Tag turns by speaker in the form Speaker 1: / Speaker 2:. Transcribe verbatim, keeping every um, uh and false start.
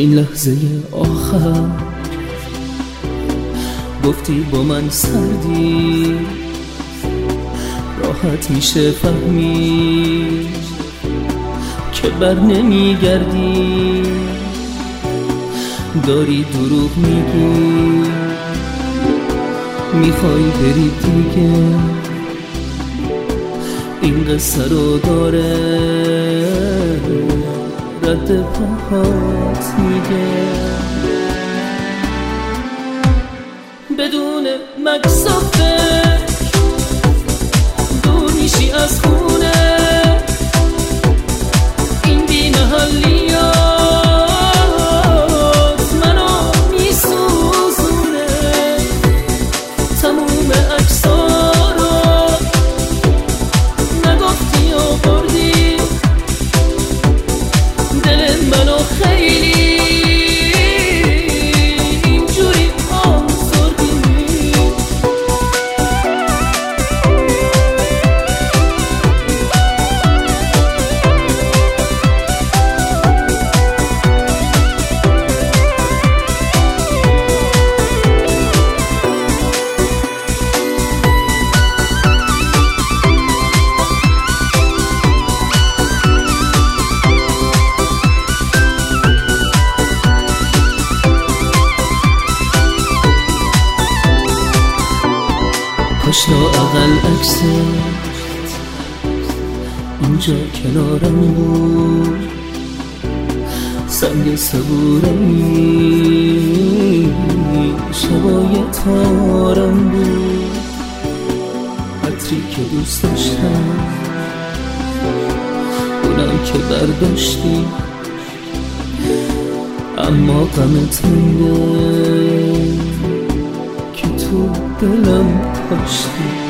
Speaker 1: این لحظه آخر گفتی با من سردی، راحت میشه فهمی که بر نمیگردی. داری دروغ میگی، میخوای بری دیگه، این قصه رو داره رد پاهات میگه. بدون مکس و فکر دور میشی از خونه، این بی محلیات منو میسوزونه. تموم عکس‌ها رو نگفتی و بردی دل منو خیلی اینجوری آزردی. کاش لااقل عکست اینجا کنارم بود، سنگ صبورمی شبای تارم بود. عطری که دوست داشتم اونم که برداشتی، اما غمت مونده که تو دلم کاشتی.